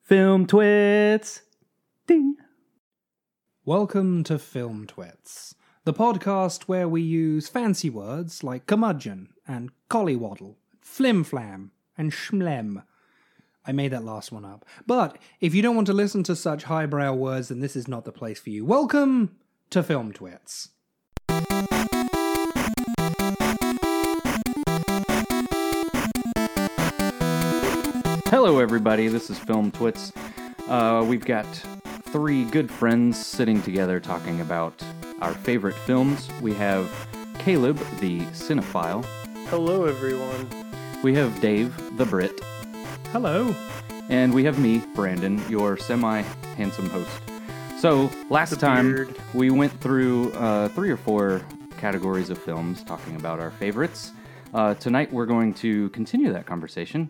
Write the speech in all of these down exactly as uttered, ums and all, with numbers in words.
Film Twits. Ding. Welcome to Film Twits, the podcast where we use fancy words like curmudgeon and collywaddle, flimflam and schmlem. I made that last one up. But if you don't want to listen to such highbrow words, then this is not the place for you. Welcome to Film Twits. Hello, everybody. This is Film Twits. Uh, we've got three good friends sitting together talking about our favorite films. We have Caleb, the cinephile. Hello, everyone. We have Dave, the Brit. Hello. And we have me, Brandon, your semi-handsome host. So, last The time beard. we went through uh, three or four categories of films talking about our favorites. Uh, tonight we're going to continue that conversation.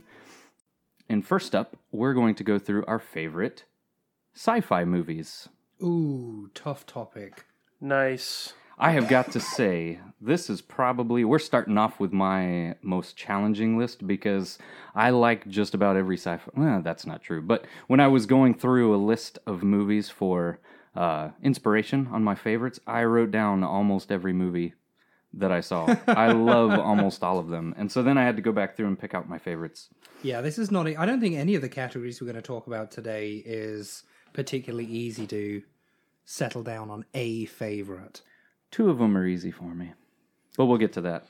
And first up, we're going to go through our favorite sci-fi movies. Ooh, tough topic. Nice. I have got to say, this is probably, we're starting off with my most challenging list because I like just about every sci-fi, well, that's not true, but when I was going through a list of movies for uh, inspiration on my favorites, I wrote down almost every movie that I saw. I love almost all of them. And so then I had to go back through and pick out my favorites. Yeah, this is not, I don't think any of the categories we're going to talk about today is particularly easy to settle down on a favorite. Two of them are easy for me, but we'll get to that.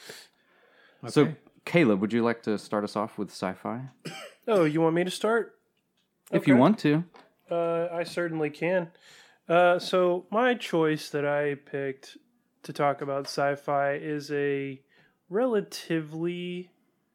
Okay. So, Caleb, would you like to start us off with sci-fi? Oh, you want me to start? If you Okay. want to. Uh, I certainly can. Uh, so my choice that I picked to talk about sci-fi is a relatively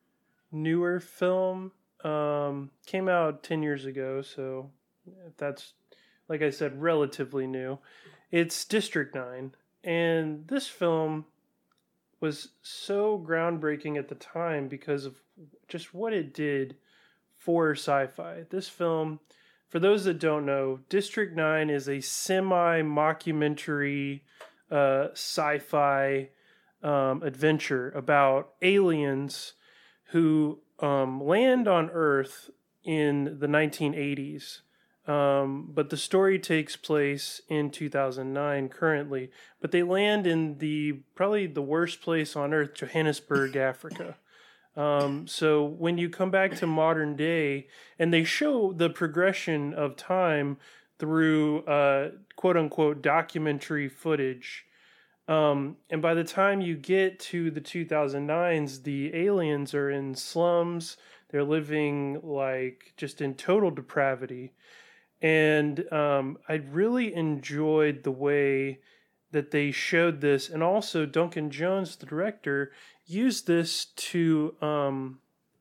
newer film. Um, came out ten years ago, so that's, like I said, relatively new. It's District nine. And this film was so groundbreaking at the time because of just what it did for sci-fi. This film, for those that don't know, District nine is a semi-mockumentary uh, sci-fi um, adventure about aliens who um, land on Earth in the nineteen eighties. Um, but the story takes place in two thousand nine currently, but they land in the probably the worst place on earth, Johannesburg, Africa. Um, so when you come back to modern day and they show the progression of time through, uh, quote unquote documentary footage. Um, and by the time you get to the two thousand nines, the aliens are in slums. They're living like just in total depravity. And um, I really enjoyed the way that they showed this. And also Duncan Jones, the director, used this to um,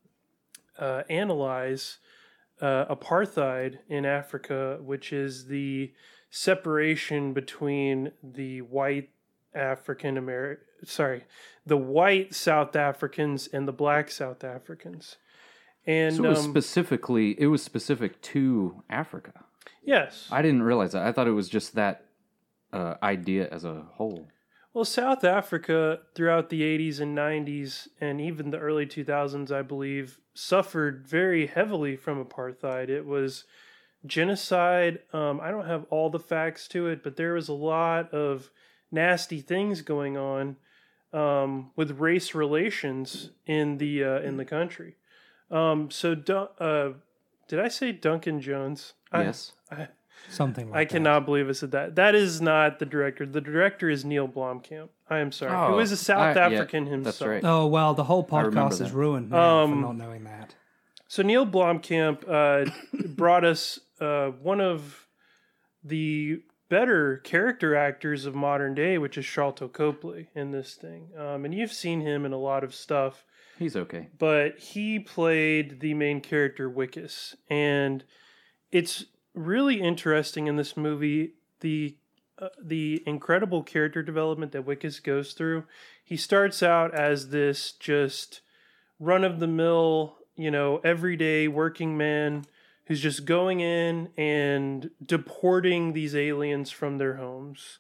uh, analyze uh, apartheid in Africa, which is the separation between the white African American, sorry, the white South Africans and the black South Africans. And So it was um, specifically, it was specific to Africa. yes. I didn't realize that. I thought it was just that uh, idea as a whole. Well, South Africa throughout the eighties and nineties and even the early two thousands, I believe, suffered very heavily from apartheid. It was genocide. Um, I don't have all the facts to it, but there was a lot of nasty things going on um, with race relations in the uh, in the country. Um, so, Dun- uh, did I say Duncan Jones? Yes. I, I, Something like I that. cannot believe I said that. That is not the director. The director is Neil Blomkamp. I am sorry. Oh, Who is a South I- yeah, African himself. that's right. Oh, well, the whole I remember podcast is that. ruined now for Um, not knowing that. So Neil Blomkamp uh, brought us uh, one of the better character actors of modern day, which is Sharlto Copley in this thing. Um, and you've seen him in a lot of stuff. He's okay. But he played the main character Wickus, and it's really interesting in this movie the uh, the incredible character development that Wickus goes through. He starts out as this just run of the mill, you know, everyday working man who's just going in and deporting these aliens from their homes,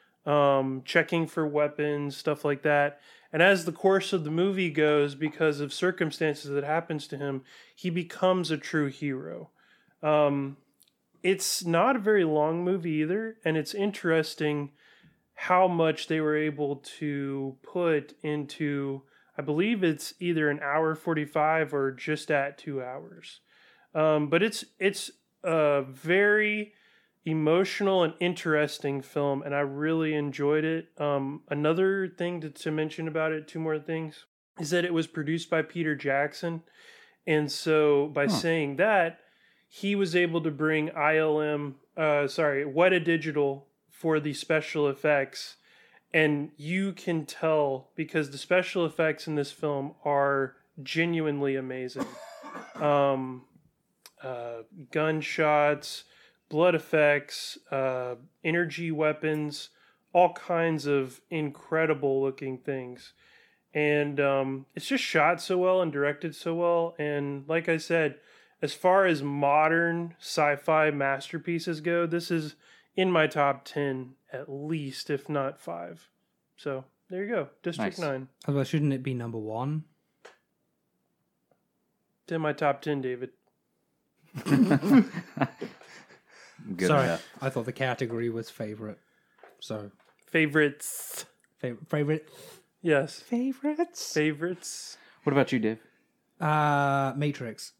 um, checking for weapons, stuff like that. And as the course of the movie goes, because of circumstances that happens to him, he becomes a true hero. Um, it's not a very long movie either, and it's interesting how much they were able to put into, I believe it's either an hour forty-five or just at two hours. Um, but it's it's a very emotional and interesting film, and I really enjoyed it. Um, another thing to, to mention about it, two more things, is that it was produced by Peter Jackson. And so by huh. saying that, he was able to bring I L M, uh, sorry, Weta Digital for the special effects. And you can tell because the special effects in this film are genuinely amazing. Um, uh, gunshots, blood effects, uh, energy weapons, all kinds of incredible looking things. And um, it's just shot so well and directed so well. And like I said, as far as modern sci-fi masterpieces go, this is in my top ten at least, if not five. So there you go. District nice. nine. Although, shouldn't it be number one? It's in my top ten, David. Good Sorry, enough. I thought the category was favorite. So Favorites. favorite, favorite, Yes. favorites. Favorites. What about you, Dave? Uh, Matrix.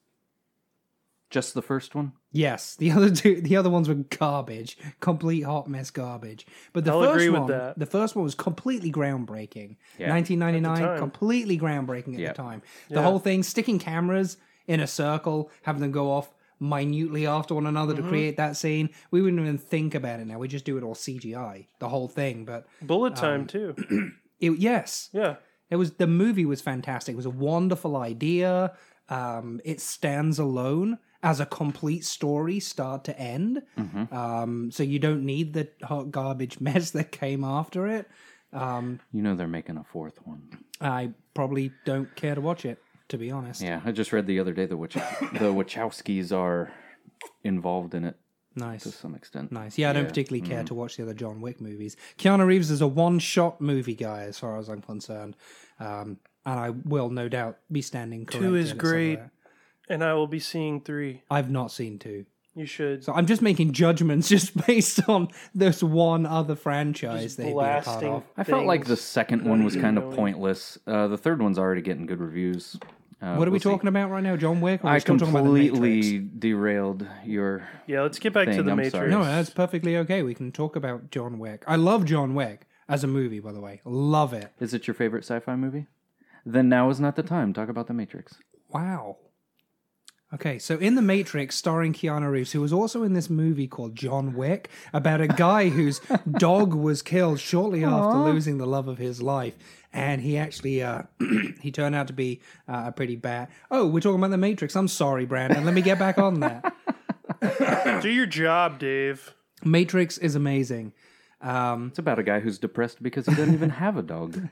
Just the first one? Yes, the other two, the other ones were garbage, complete hot mess garbage. But the I'll first agree with one, that. the first one was completely groundbreaking. Yeah. nineteen ninety-nine, At the time. completely groundbreaking at Yep. the time. The Yeah. whole thing, sticking cameras in a circle, having them go off minutely after one another Mm-hmm. to create that scene. We wouldn't even think about it now. We just do it all C G I, the whole thing. But Bullet time, Um, too. it, yes, Yeah. it was the movie was fantastic. It was a wonderful idea. Um, it stands alone as a complete story, start to end. Mm-hmm. Um, so you don't need the hot garbage mess that came after it. Um, You know they're making a fourth one. I probably don't care to watch it, to be honest. Yeah, I just read the other day that Wach- the Wachowskis are involved in it to Nice. some extent. Nice. Yeah, I don't Yeah, particularly care mm. to watch the other John Wick movies. Keanu Reeves is a one-shot movie guy, as far as I'm concerned. Um, and I will no doubt be standing corrected. Two is at great. somewhere. And I will be seeing three. I've not seen two. You should. So I'm just making judgments just based on this one other franchise Just they've been a part blasting. of. I felt like the things second one was kind of going. pointless. Uh, the third one's already getting good reviews. Uh, What are we we'll see. talking about right now? John Wick? Or are we I still talking about the completely Matrix? derailed your. Yeah, let's get back to thing, the I'm Matrix. sorry. No, that's perfectly okay. We can talk about John Wick. I love John Wick as a movie, by the way. Love it. Is it your favorite sci-fi movie? Then now is not the time. Talk about the Matrix. Wow. Okay, so in The Matrix, starring Keanu Reeves, who was also in this movie called John Wick, about a guy whose dog was killed shortly after losing the love of his life. And he actually, uh, he turned out to be uh, a pretty bad... Oh, we're talking about The Matrix. I'm sorry, Brandon. Let me get back on that. Do your job, Dave. Matrix is amazing. Um, It's about a guy who's depressed because he doesn't even have a dog.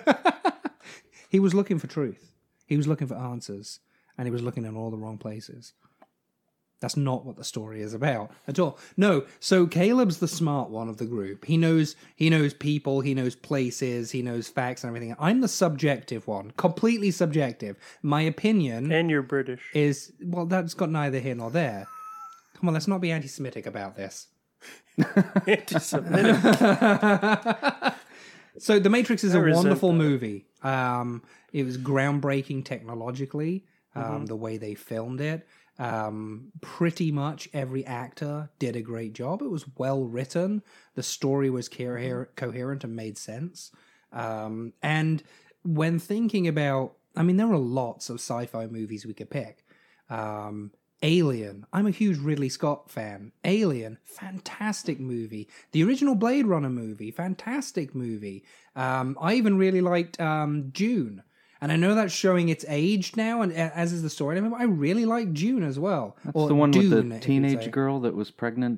he was looking for truth. He was looking for answers. And he was looking in all the wrong places. That's not what the story is about at all. No, so Caleb's the smart one of the group. He knows he knows people, he knows places, he knows facts and everything. I'm the subjective one, completely subjective. My opinion And you're British. is, well, that's got neither here nor there. Come on, let's not be anti-Semitic about this. Anti-Semitic. So The Matrix is I a resent wonderful that. movie. Um, it was groundbreaking technologically, um, Mm-hmm. the way they filmed it. Um, pretty much every actor did a great job. It was well written. The story was coher- coherent and made sense. Um, and when thinking about, I mean, there are lots of sci-fi movies we could pick. Um, Alien. I'm a huge Ridley Scott fan. Alien, fantastic movie. The original Blade Runner movie, fantastic movie. Um, I even really liked um, Dune. And I know that's showing its age now, and uh, as is the story. I really like Dune as well. That's Or the one Dune, with if the you'd teenage say. girl that was pregnant.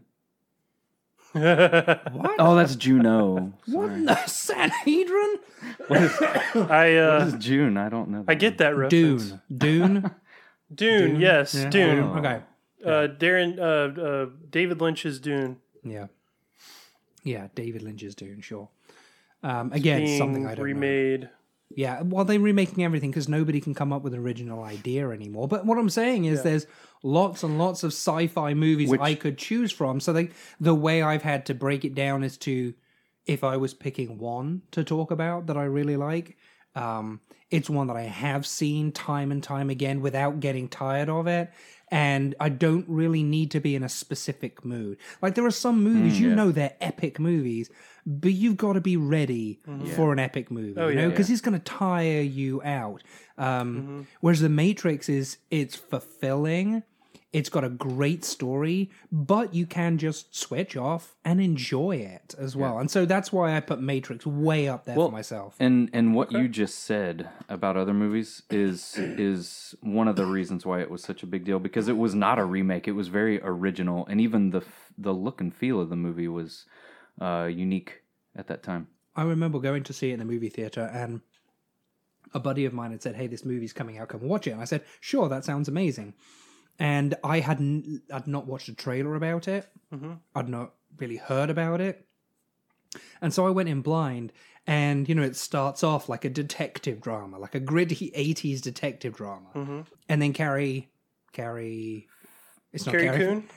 What? Oh, that's Juno. What Sorry. in the Sanhedrin? I uh, What is June? I don't know. I get that reference. Dune. Dune. Dune, yes, Yeah. Dune. Oh. Okay. Uh, Darren, uh, uh, David Lynch's Dune. Yeah. Yeah, David Lynch's Dune, sure. Um, again, Being something I don't know. remade. Yeah, well, they're remaking everything because nobody can come up with an original idea anymore. But what I'm saying is Yeah. there's lots and lots of sci-fi movies Which- I could choose from. So they, the way I've had to break it down is to, if I was picking one to talk about that I really like, um, it's one that I have seen time and time again without getting tired of it. And I don't really need to be in a specific mood. Like there are some movies, Mm, you yeah. know they're epic movies, but you've got to be ready for an epic movie, Oh, you yeah, know, yeah. because it's going to tire you out. Um, Mm-hmm. Whereas The Matrix is, it's fulfilling. It's got a great story, but you can just switch off and enjoy it as well. And so that's why I put Matrix way up there Well, for myself. And and what you just said about other movies is is one of the reasons why it was such a big deal, because it was not a remake. It was very original, and even the f- the look and feel of the movie was uh, unique at that time. I remember going to see it in the movie theater, and a buddy of mine had said, "Hey, this movie's coming out. Come watch it." And I said, "Sure, that sounds amazing." And I hadn't, I'd not watched a trailer about it. Mm-hmm. I'd not really heard about it, and so I went in blind. And you know, it starts off like a detective drama, like a gritty eighties detective drama, Mm-hmm. and then Carrie, Carrie, it's not Carrie Carrie. Coon?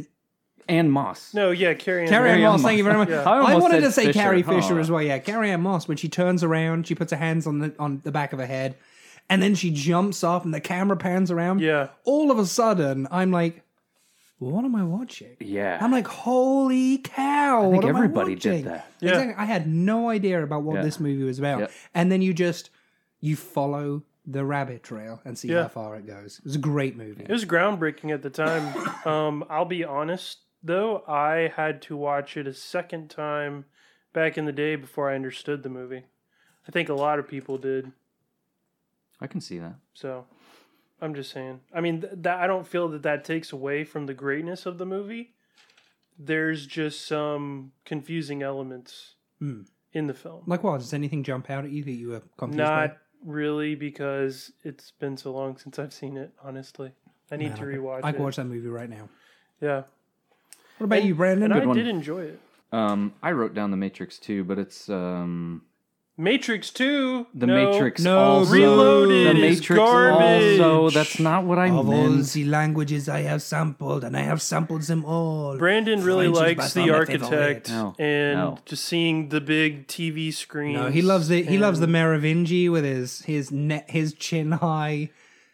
And Moss. No, yeah, Carrie Ann Carrie Ann Carrie Moss, Ann thank you very much. Yeah. I I, almost wanted said to say Fisher, Carrie huh? Fisher as well. Yeah, Carrie Ann Moss, when she turns around, she puts her hands on the on the back of her head, and then she jumps up, and the camera pans around. Yeah. All of a sudden, I'm like, "What am I watching?" Yeah. I'm like, "Holy cow!" I think what am everybody I did watching? that. Yeah. Exactly. I had no idea about what Yeah. this movie was about, Yeah. and then you just you follow the rabbit trail and see Yeah. how far it goes. It was a great movie. It was groundbreaking at the time. Um, I'll be honest, though, I had to watch it a second time back in the day before I understood the movie. I think a lot of people did. I can see that. So, I'm just saying. I mean, th- that I don't feel that that takes away from the greatness of the movie. There's just some confusing elements Hmm. in the film. Like what? Does anything jump out at you that you were confused by? Not really, because it's been so long since I've seen it. Honestly, I need Man, to I could- rewatch I it. could watch that movie right now. Yeah, What about you, Brandon? and I Good one. did enjoy it. Um, I wrote down The Matrix too, but it's um, Matrix Two. The no. Matrix No, also. Reloaded The is Matrix garbage. also. That's not what I Of all meant. the languages I have sampled, and I have sampled them all. Brandon really French is likes by the far my architect, favorite. No, and no. just seeing the big T V screen. No, he loves it. He loves the Merovingi with his his net his chin high,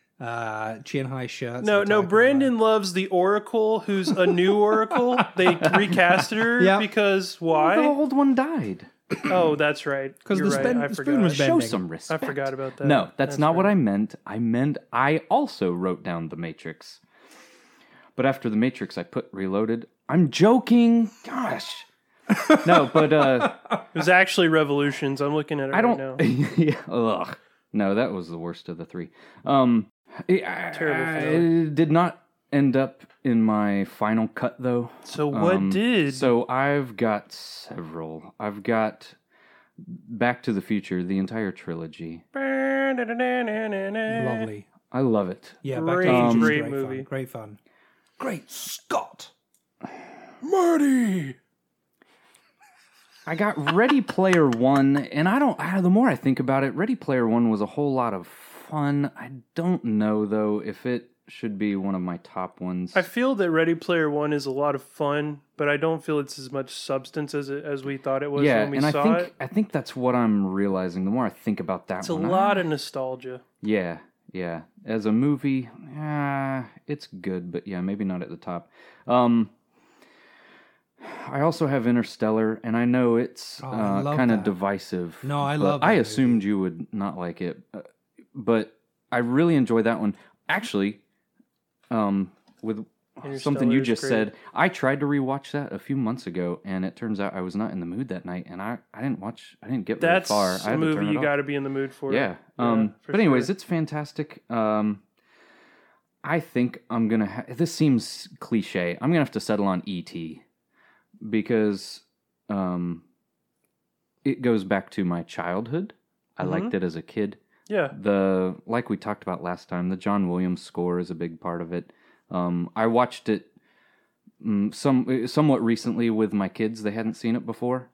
uh, chin high shirts. No, and no. type Brandon loves the Oracle, who's a new Oracle. They recasted her Yeah. because The why? old one died. Oh, that's right. 'Cause You're the right. spin- I the spoon forgot. was Show bending. some respect. I forgot about that. No, that's, not what right. I meant. I meant I also wrote down The Matrix. But after The Matrix, I put Reloaded. I'm joking. Gosh. No, but uh, It was actually Revolutions. I'm looking at it I right don't. now. yeah, ugh. No, that was the worst of the three. Um, I, Terrible I- finale. it did not end up in my final cut though. So what Um, did? So I've got several. I've got Back to the Future, the entire trilogy. Lovely. I love it. Yeah, Great, Back to the Future's great great movie. Fun. Great fun. Great Scott. Marty. I got Ready Player One, and I don't. I, the more I think about it, Ready Player One was a whole lot of fun. I don't know though if it should be one of my top ones. I feel that Ready Player One is a lot of fun, but I don't feel it's as much substance as it, as we thought it was yeah, when we and I saw think it. I think that's what I'm realizing. The more I think about that It's a one, lot I- of nostalgia. Yeah, yeah. As a movie, yeah, it's good, but yeah, maybe not at the top. Um, I also have Interstellar, and I know it's Oh, I uh, love kind of that. divisive. No, I but love I that assumed you would not like it, uh, but I really enjoyed that one. Actually, um, with something you Interstellar is just great. said, I tried to rewatch that a few months ago, and it turns out I was not in the mood that night, and I, I didn't watch. I didn't get very That's far. I a had to turn movie it you off. got to be in the mood for. Yeah. Um, for but anyways, sure. it's fantastic. Um, I think I'm gonna. Ha- this seems cliche. I'm gonna have to settle on E T because um, it goes back to my childhood. I Mhm. liked it as a kid. yeah. The like we talked about last time, the John Williams score is a big part of it. Um, I watched it mm, some somewhat recently with my kids. They hadn't seen it before.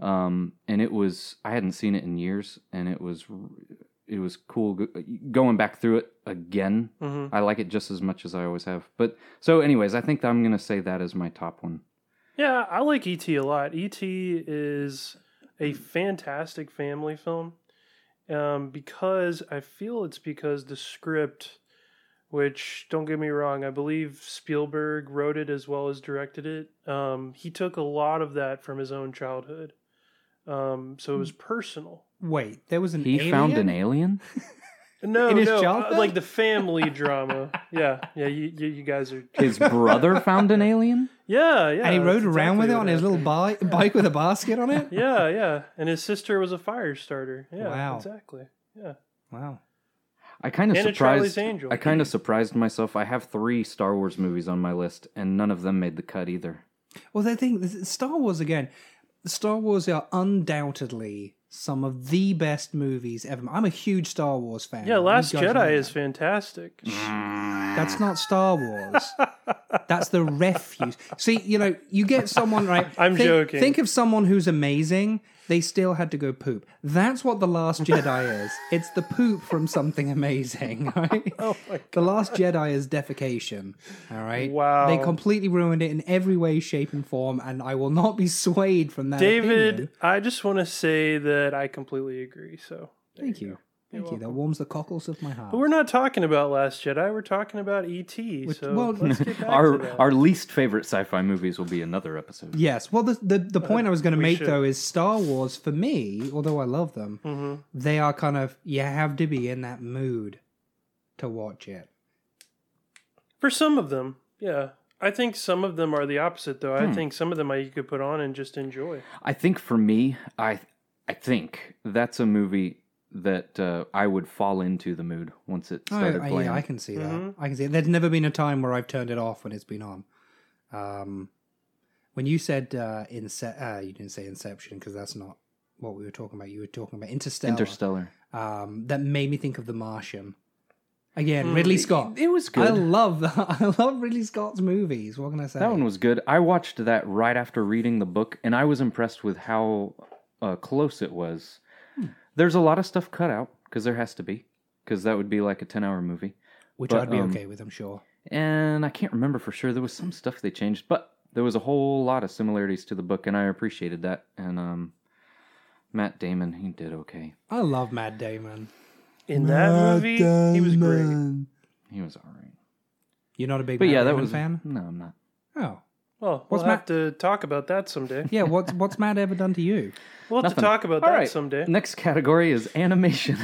Um, and it was I hadn't seen it in years, and it was it was cool go- going back through it again. Mm-hmm. I like it just as much as I always have. But so, anyways, I think that I'm gonna say that as my top one. Yeah, I like E T a lot. E T is a fantastic family film um, because I feel it's because the script, which, don't get me wrong, I believe Spielberg wrote it as well as directed it. Um, he took a lot of that from his own childhood. Um, so it was personal. Wait, there was an He alien? found an alien. No, In his no, childhood? uh, like the family drama. Yeah, yeah, you, you, you guys are... His brother found an alien. Yeah, yeah. And he rode that's around with exactly it what on his little happened. bike, bike with a basket on it? Yeah, yeah. And his sister was a fire starter. Yeah, Wow. exactly. Yeah. Wow. I kind of And a Charlie's surprised. Angel. I kind of surprised myself. I have three Star Wars movies on my list, and none of them made the cut either. Well, the thing, Star Wars again, Star Wars are undoubtedly some of the best movies ever. I'm a huge Star Wars fan. Yeah, You Last guys know Jedi is that. fantastic. That's not Star Wars. That's the refuse. See, you know, you get someone, right? I'm think, joking. Think of someone who's amazing. They still had to go poop. That's what The Last Jedi is. It's the poop from something amazing, right? Oh my The Last Jedi is defecation, all right? Wow. They completely ruined it in every way, shape, and form, and I will not be swayed from that David, opinion. I just want to say that I completely agree. So Thank you. Thank you. That warms the cockles of my heart. But we're not talking about Last Jedi. We're talking about E T. So well, let's get back to Our that. our least favorite sci-fi movies will be another episode. Yes. Well, the the, the point I was going to we make, should. though, is Star Wars, for me, although I love them, Mm-hmm. they are kind of, you have to be in that mood to watch it. For some of them, yeah. I think some of them are the opposite, though. Hmm. I think some of them I, you could put on and just enjoy. I think for me, I I think that's a movie that uh, I would fall into the mood once it Oh, started I, playing. yeah, I can see that. Mhm. I can see it. There's never been a time where I've turned it off when it's been on. Um, when you said uh, Ince- uh, you didn't say Inception because that's not what we were talking about. You were talking about Interstellar. Interstellar. Um, that made me think of The Martian. Again, Hmm. Ridley Scott. It was good. I love I love Ridley Scott's movies. What can I say? That one was good. I watched that right after reading the book, and I was impressed with how uh, close it was. Hmm. There's a lot of stuff cut out, because there has to be, because that would be like a ten-hour movie. Which but, I'd be um, okay with, I'm sure. And I can't remember for sure. There was some stuff they changed, but there was a whole lot of similarities to the book, and I appreciated that. And um, Matt Damon, he did okay. I love Matt Damon. In that movie, he was great. He was all right. You're not a big But Matt yeah, that Damon was fan? No, I'm not. Oh. Well, What's we'll have to talk about that someday. Yeah, what's what's Matt ever done to you? We'll have to Nothing. talk about All that right. someday. Next category is animation.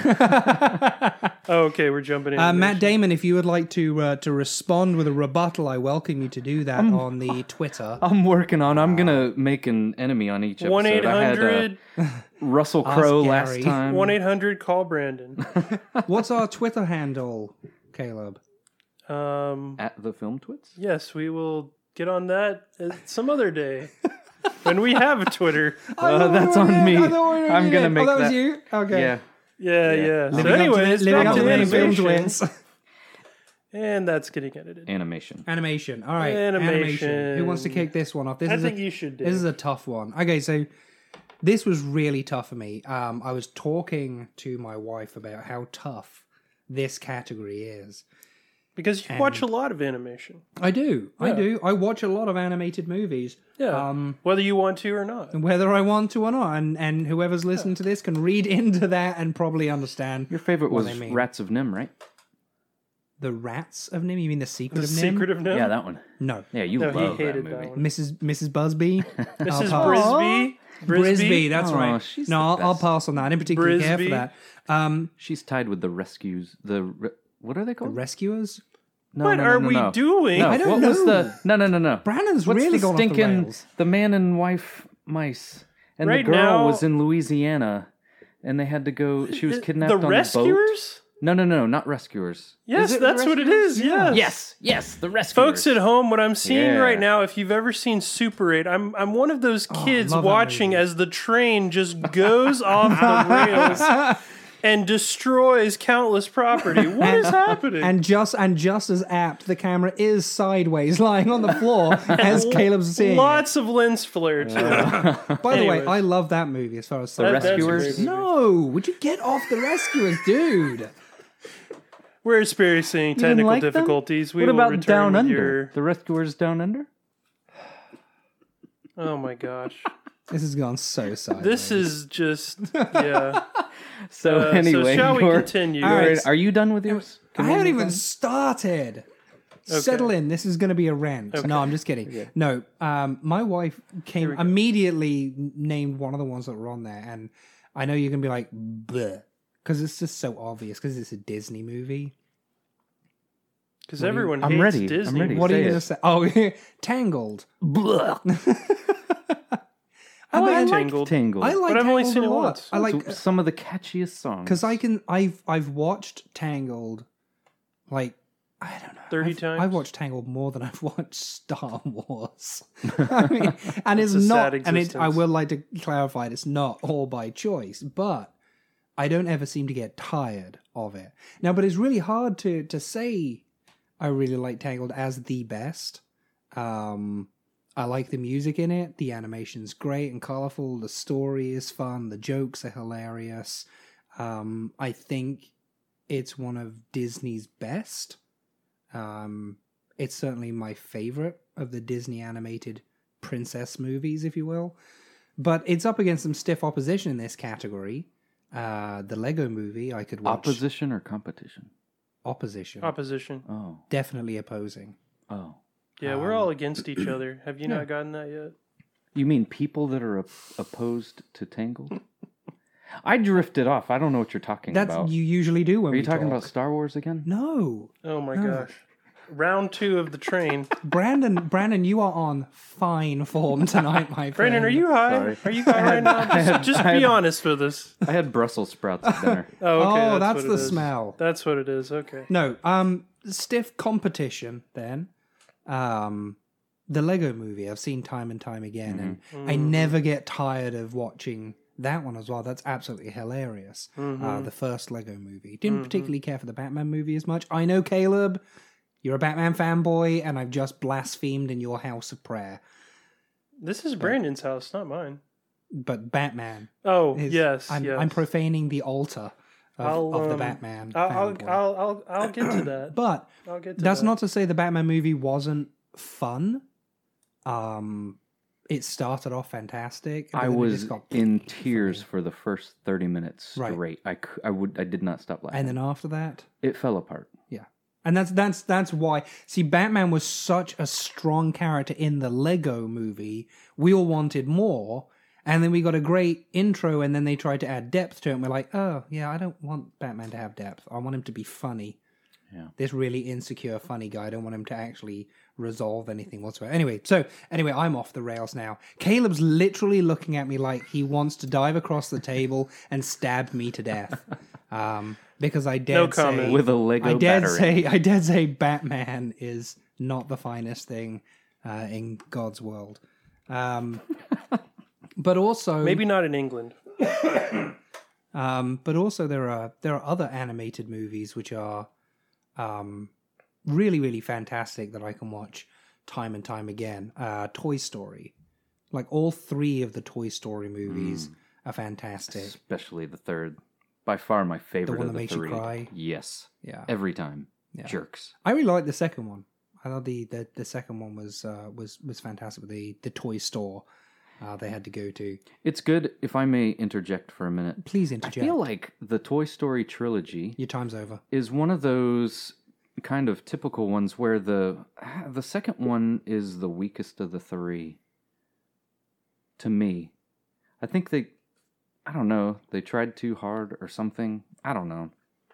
Oh, okay, we're jumping in. Uh, Matt Damon, if you would like to uh, to respond with a rebuttal, I welcome you to do that on the Twitter. I'm working on. I'm gonna make an enemy on each episode. One eight I had, uh, hundred Russell Ask Crowe Gary. last time. one eight hundred call Brandon. What's our Twitter handle, Caleb? Um, At the Film Twits. yes, we will get on that uh, some other day when we have a Twitter. Uh, that's on me. I'm gonna make oh, that. was that- you? Okay. Yeah. Yeah, Yeah. yeah. So, Living up to anyways, the- living back up to to the film animation, twins. and that's getting edited. Animation. Animation. All right. Animation. Who wants to kick this one off? This I is think a, you should do. This is a tough one. Okay, so this was really tough for me. Um, I was talking to my wife about how tough this category is. because you watch a lot of animation. I do. I Yeah. do. I watch a lot of animated movies. Yeah, Um, whether you want to or not. whether I want to or not. And, and whoever's listening to this can read into that and probably understand Your favorite what was I mean. Rats of Nim, right? The Rats of Nim? You mean The Secret The of Nim? Secret of Nim. Yeah, that one. No. Yeah, you No, he love that hated movie. that one. Missus Missus Busby? Missus I'll pass. Brisby. Brisby, that's Oh, right. she's No, the I'll, I'll best. pass on that. I didn't particularly care for Brisby. that. Um, She's tied with the rescues. The re- what are they the called? Rescuers? no, What no, no, are no, we no. doing? No, I don't what was know. the no, no, no, no? Brandon's What's really the gone off the stinking rails. the man and wife mice? And Right the girl now- was in Louisiana, and they had to go. She was The- kidnapped the on a boat. Rescuers? No, no, no, not rescuers. Yes, Is it that's what it Rescuers? is. Yeah. Yes, yes, the rescuers. Folks at home, what I'm seeing Yeah. right now, if you've ever seen Super eight, I'm I'm one of those Oh, I kids love that watching movie. as the train just goes off the rails. and destroys countless property. What is happening? And just and just as apt, the camera is sideways, lying on the floor as Caleb's seeing. Lots of lens flare too. It. By the way, Anyways. I love that movie. As far as The That- that's a Rescuers. great movie. no, would you get off the Rescuers, dude? We're experiencing didn't technical like them? difficulties. We What will about return Down with Under? your- The Rescuers Down Under? Oh my gosh. This has gone so sideways. This is just yeah. So Uh, anyway, so shall we you're- continue? All right. Are you done with yours? I Can we haven't move even on? started. Settle in. This is going to be a rant. No, I'm just kidding. No, um, my wife came immediately named one of the ones that were on there, and I know you're going to be like, bleh, because it's just so obvious because it's a Disney movie. Because everyone I'm hates ready. I'm Disney. ready. What are Say you going to it. say? Oh, Tangled. I like mean, Tangled. Tangled. I like But I've only Tangled seen a it lot. once. I like It's some of the catchiest songs. because I can. I've I've watched Tangled, like I don't know, thirty I've, times? I've watched Tangled more than I've watched Star Wars. I mean, and it's, It's a not. sad And it, I existence. would like to clarify, it's not all by choice, but I don't ever seem to get tired of it. Now, but it's really hard to to say I really like Tangled as the best. Um, I like the music in it. The animation's great and colorful. The story is fun. The jokes are hilarious. Um, I think it's one of Disney's best. Um, it's certainly my favorite of the Disney animated princess movies, if you will. But it's up against some stiff opposition in this category. Uh, the Lego Movie, I could watch. Opposition or competition? Opposition. Opposition. Oh. Definitely opposing. Oh. Yeah, we're all against each other. Have you not gotten that yet? You mean people that are op- opposed to Tangled? I drifted off. I don't know what you're talking That's about. you usually do when Are you we talking talk. about Star Wars again? No. Oh my No. gosh. Round two of the train. Brandon, Brandon, you are on fine form tonight, my friend. Brandon, are you high? Sorry. Are you high right now? Just, just I be had- honest with us. I had Brussels sprouts at dinner. Oh, okay. Oh, that's what the it is. smell. That's what it is. Okay. No, um, stiff competition then. Um, the Lego Movie, I've seen time and time again, and I never get tired of watching that one as well. That's absolutely hilarious. Uh, the first Lego Movie. Didn't particularly care for the Batman movie as much. I know, Caleb, you're a Batman fanboy, and I've just blasphemed in your house of prayer. This is Brandon's house, not mine. But Batman. Oh, is- yes. I'm, yes. I'm profaning the altar of, I'll, of the um, Batman. I'll, I'll, fanboy. I'll, I'll, I'll get to that. but I'll get to that's that. not to say the Batman movie wasn't fun. Um, it started off fantastic. but I then it was just got- in tears for the first thirty minutes Right. straight. I, c- I would I did not stop laughing. and then after that, it fell apart. yeah. And that's that's that's why. See, Batman was such a strong character in the Lego Movie. We all wanted more, and then we got a great intro, and then they tried to add depth to it. And we're like, oh yeah, I don't want Batman to have depth. I want him to be funny. Yeah. This really insecure, funny guy. I don't want him to actually resolve anything whatsoever. Anyway, so anyway, I'm off the rails now. Caleb's literally looking at me like he wants to dive across the table and stab me to death. Um, because I dare No say comment. With a Lego I dare battery. say I dare say Batman is not the finest thing uh, in God's world. Um, but also Maybe not in England. um, but also there are there are other animated movies which are um, really really fantastic that I can watch time and time again. Uh, Toy Story, like all three of the Toy Story movies are fantastic. Especially the third. By far my favorite one of that the makes you three. cry? Yes. Yeah, Every time. Jerks. I really like the second one. I thought the the, the second one was uh, was was fantastic with the the toy store uh, they had to go to. It's good, if I may interject for a minute. Please I interject. feel like the Toy Story trilogy Your time's over. is one of those kind of typical ones where the the second one is the weakest of the three. To me, I think they, I don't know, they tried too hard or something. I don't know.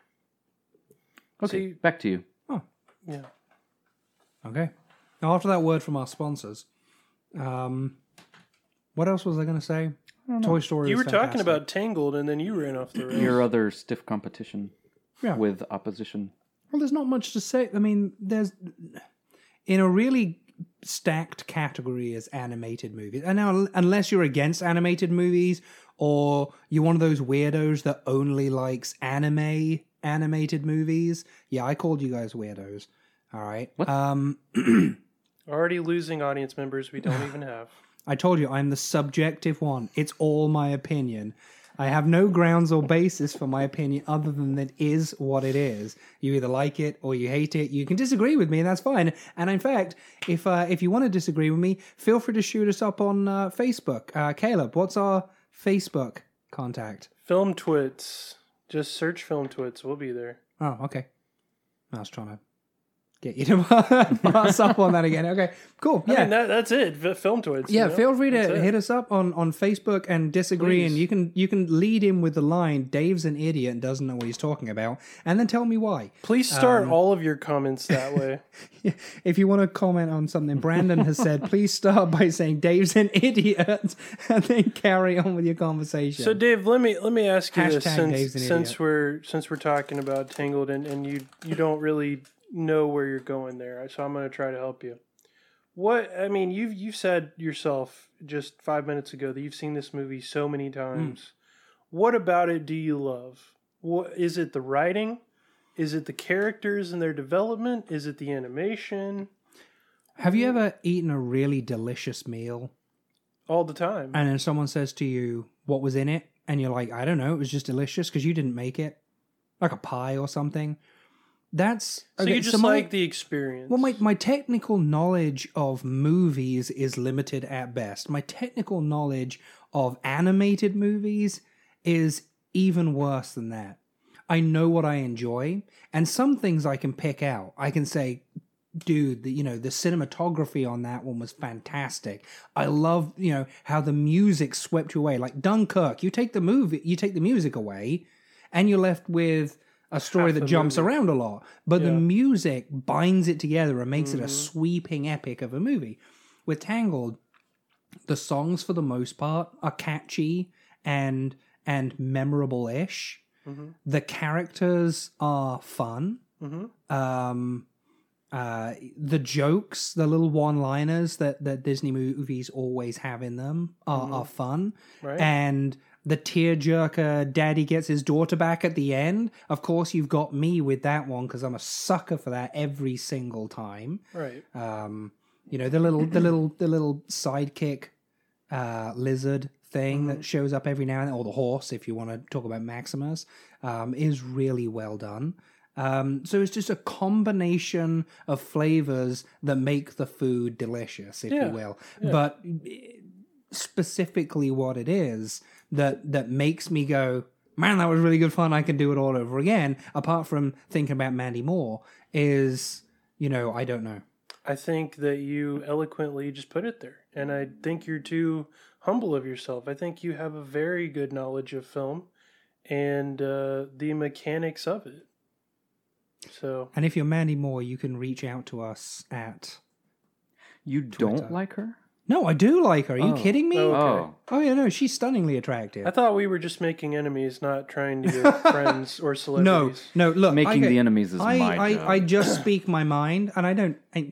Okay, See- back to you. Yeah. Okay. Now, after that word from our sponsors, um, what else was I going to say? Toy Story. You was were talking fantastic. about Tangled, and then you ran off the rails. Your other stiff competition Yeah. with opposition. Well, there's not much to say. I mean, there's in a really stacked category as animated movies. And now, unless you're against animated movies or you're one of those weirdos that only likes anime animated movies. Yeah, I called you guys weirdos. All right. What? Um, Already losing audience members we don't even have. I told you I'm the subjective one. It's all my opinion. I have no grounds or basis for my opinion other than that is what it is. You either like it or you hate it. You can disagree with me, and that's fine. And in fact, if uh, if you want to disagree with me, feel free to shoot us up on uh, Facebook. Uh, Caleb, what's our Facebook contact? Film Twits. Just search Film Twits. We'll be there. Oh, okay. I was trying to get you to pass up on that again. Okay, cool. Yeah. I mean, that, that's it. V- Film Twits. Yeah, you know? feel free to That's it. hit us up on, on Facebook and disagree, Please. and you can you can lead in with the line, Dave's an idiot and doesn't know what he's talking about, and then tell me why. Please start Um, all of your comments that way. If you want to comment on something Brandon has said, please start by saying Dave's an idiot, and then carry on with your conversation. So, Dave, let me let me ask you this: Hashtag Dave's since an since idiot. we're since we're talking about Tangled, and, and you you don't really know where you're going there, so I'm going to try to help you. What I mean, you've you've said yourself just five minutes ago that you've seen this movie so many times. Mm. What about it do you love? What is it? The writing? Is it the characters and their development? Is it the animation? Have you ever eaten a really delicious meal, All the time. and then someone says to you, what was in it? And you're like, I don't know, it was just delicious because you didn't make it? Like a pie or something? That's... so okay, you just my- like the experience. Well, my, my technical knowledge of movies is limited at best. My technical knowledge of animated movies is even worse than that. I know what I enjoy, and some things I can pick out. I can say, dude, the, you know, the cinematography on that one was fantastic. I love, you know, how the music swept you away. Like Dunkirk, you take the movie, you take the music away, and you're left with a story Half that the jumps movie. around a lot. But the Yeah. music binds it together and makes it a Mhm. sweeping epic of a movie. With Tangled, the songs for the most part are catchy and and memorable-ish. hmm The characters are fun. hmm Um, uh, the jokes, the little one-liners that, that Disney movies always have in them are, Mhm. are fun. Right. And the tearjerker, daddy gets his daughter back at the end. Of course, you've got me with that one because I'm a sucker for that every single time. right. Um, you know, the little, the little, the little sidekick uh, lizard thing that shows up every now and then, or the horse, if you want to talk about Maximus, um, is really well done. Um, so it's just a combination of flavors that make the food delicious, if Yeah, you will. yeah. But specifically what it is that that makes me go, man, that was really good fun. I can do it all over again. Apart from thinking about Mandy Moore, is, you know, I don't know. I think that you eloquently just put it there. And I think you're too humble of yourself. I think you have a very good knowledge of film and uh, the mechanics of it. So, And if you're Mandy Moore, you can reach out to us at. You Twitter. don't like her? No, I do like her. Are you Oh. kidding me? Oh. Oh. Okay. Oh. yeah, no, she's stunningly attractive. I thought we were just making enemies, not trying to get friends or no, celebrities. no, look, Making I, the enemies is I, my I, job. I just speak my mind, and I don't. I,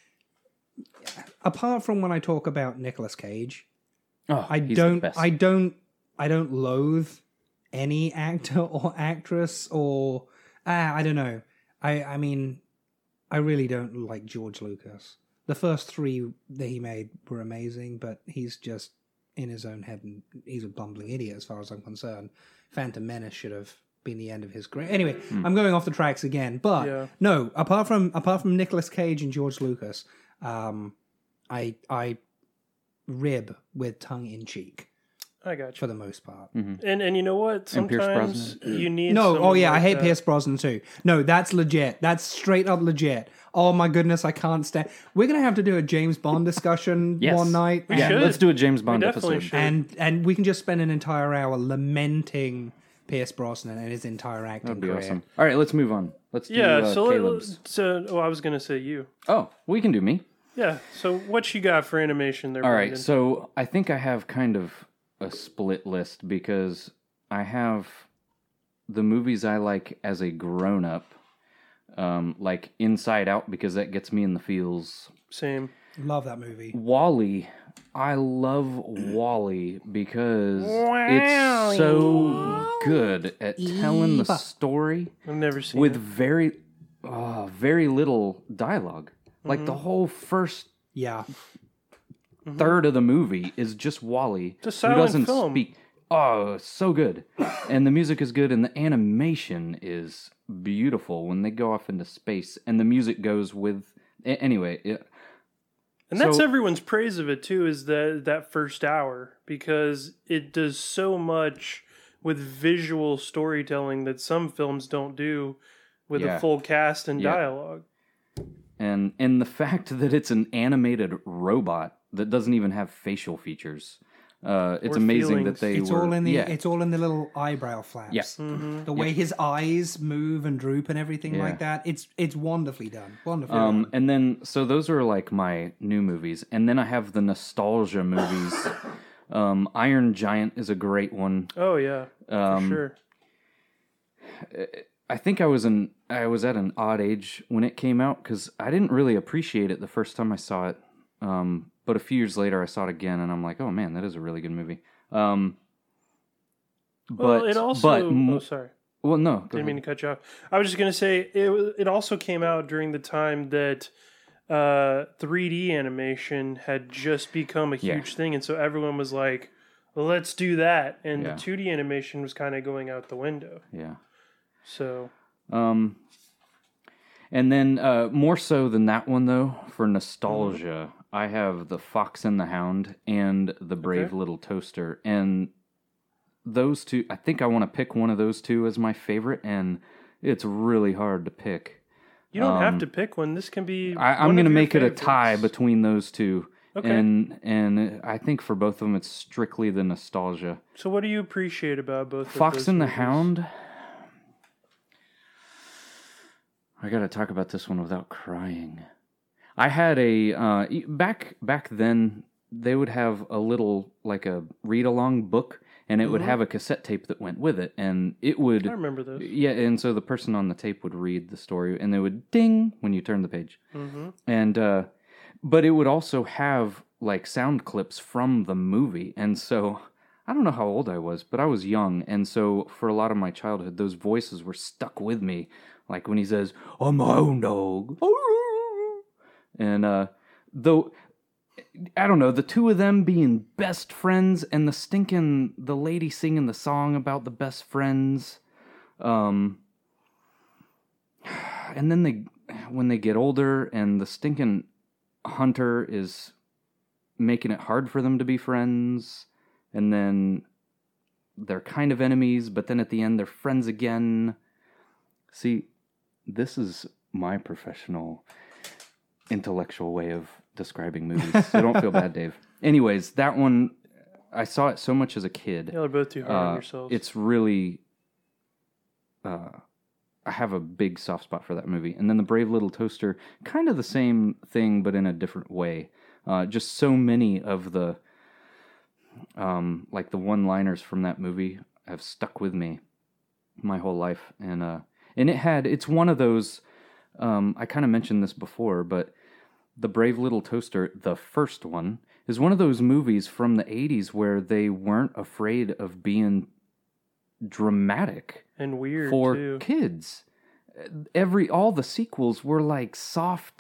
apart from when I talk about Nicolas Cage, oh, I he's the don't. best. I don't. I don't loathe any actor or actress or ah, I don't know. I. I mean, I really don't like George Lucas. The first three that he made were amazing, but he's just in his own head, and he's a bumbling idiot as far as I'm concerned. Phantom Menace should have been the end of his career. Anyway, I'm going off the tracks again, but Yeah. no. Apart from apart from Nicolas Cage and George Lucas, um, I I rib with tongue in cheek I got for you. the most part. And and you know what? And Pierce Sometimes you need No, oh someone yeah, I like hate that. Pierce Brosnan too. No, that's legit. That's straight up legit. Oh my goodness, I can't stand. We're gonna have to do a James Bond discussion Yes. one night, We yeah, should. let's do a James Bond definitely episode. should. and and we can just spend an entire hour lamenting Pierce Brosnan and his entire acting That'd be career. awesome. All right, let's move on. Let's do Yeah, uh, so let- Caleb's. so oh, I was gonna say you. Oh, we can do me. Yeah. So what you got for animation there? All right, Brandon? so I think I have kind of a split list because I have the movies I like as a grown up, um, like Inside Out, because that gets me in the feels. Same. Love that movie. Wall-E. I love Wall-E because it's so good at telling the Eva. story I've never seen with it. very, uh, very little dialogue. Like the whole first Yeah. third of the movie is just Wall-E, It's a who silent doesn't film. speak. Oh, so good, and the music is good, and the animation is beautiful when they go off into space, and the music goes with. a- Anyway, it, And that's So- everyone's praise of it too, is that that first hour, because it does so much with visual storytelling that some films don't do with Yeah. a full cast and Yeah. dialogue. and and the fact that it's an animated robot that doesn't even have facial features. Uh, it's Or amazing feelings. that they It's were. all in the yeah, it's all in the little eyebrow flaps. Yeah. Mm-hmm. The way his eyes move and droop and everything Yeah. like that. It's it's wonderfully done. Wonderfully Um, done. and then, so those are like my new movies. And then I have the nostalgia movies. um, Iron Giant is a great one. Oh yeah, Um, for sure. I think I was an I was at an odd age when it came out because I didn't really appreciate it the first time I saw it. Um, but a few years later, I saw it again, and I'm like, oh man, that is a really good movie. Um, but Well, it also. but oh, mo- sorry. well, no, go Didn't ahead. mean to cut you off. I was just going to say it. wa- It also came out during the time that uh, three D animation had just become a Yeah. huge thing, and so everyone was like, well, "Let's do that." And Yeah. the two D animation was kind of going out the window. yeah. So Um, and then uh, more so than that one though, for nostalgia, I have the Fox and the Hound and the Brave Okay. Little Toaster, and those two. I think I want to pick one of those two as my favorite, and it's really hard to pick. you don't have Um, to pick one. This can be. I, I'm one going to of your make it a favorites. tie between those two, Okay. and and I think for both of them, it's strictly the nostalgia. So, what do you appreciate about both? of Fox those and the movies? Hound. I got to talk about this one without crying. I had a uh, e- back back then. They would have a little like a read along book, and it would Mhm. have a cassette tape that went with it, and it would I remember those. yeah. And so the person on the tape would read the story, and they would ding when you turn the page, Mm-hmm. and uh, but it would also have like sound clips from the movie, and so. I don't know how old I was, but I was young, and so for a lot of my childhood, those voices were stuck with me. Like when he says, "I'm a hound dog," and uh, though I don't know, the two of them being best friends, and the stinking the lady singing the song about the best friends, um, and then they when they get older, and the stinking hunter is making it hard for them to be friends. And then they're kind of enemies, but then at the end they're friends again. See, this is my professional, intellectual way of describing movies. So don't feel bad, Dave. Anyways, that one, I saw it so much as a kid. Y'all are both too hard on Uh, yourselves. it's really, uh, I have a big soft spot for that movie. And then The Brave Little Toaster, kind of the same thing, but in a different way. Uh, just so many of the um, like the one-liners from that movie have stuck with me my whole life, and uh, and it had it's one of those. Um, I kind of mentioned this before, but The Brave Little Toaster, the first one, is one of those movies from the eighties where they weren't afraid of being dramatic and weird for too. kids. Every all the sequels were like soft,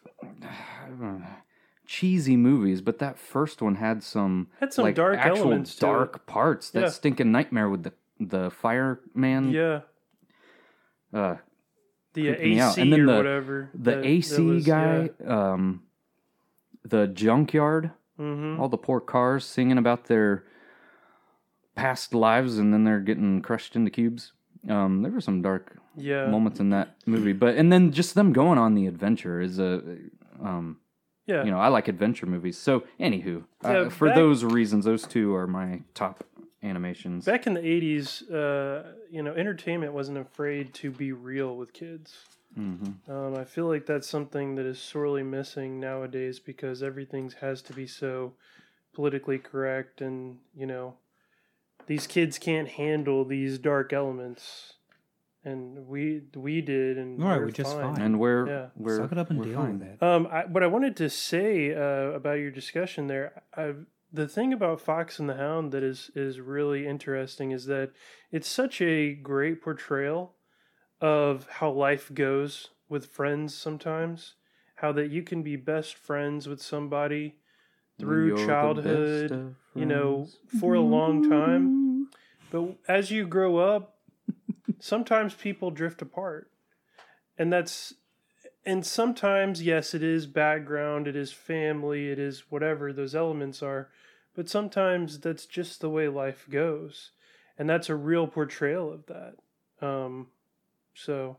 cheesy movies, but that first one had some Had some like dark actual elements to it. dark parts. That Yeah. stinking nightmare with the the fireman. Yeah, Uh, the uh, creeping me A out. C And then or the- whatever. the that- A that C was- guy. Um, the junkyard. Yeah. Mhm. All the poor cars singing about their past lives, and then they're getting crushed into cubes. Um, there were some dark Yeah. moments in that movie, but and then just them going on the adventure is a, um, Yeah. you know, I like adventure movies. So, anywho, Yeah, uh, for back- those reasons, those two are my top animations. Back in the eighties, uh, you know, entertainment wasn't afraid to be real with kids. hmm Um, I feel like that's something that is sorely missing nowadays because everything has to be so politically correct, and you know, these kids can't handle these dark elements, and we we did, and All right, we're we're just fine. fine. And we're Yeah. we're Suck it up and we're deal fine. with it. Um, I, what I wanted to say uh, about your discussion there, I, the thing about Fox and the Hound that is is really interesting is that it's such a great portrayal of how life goes with friends sometimes, how that you can be best friends with somebody through You're the childhood, best of you know, friends. for a long time. But as you grow up, sometimes people drift apart. And that's, and sometimes, yes, it is background, it is family, it is whatever those elements are. But sometimes that's just the way life goes. And that's a real portrayal of that. Um, so,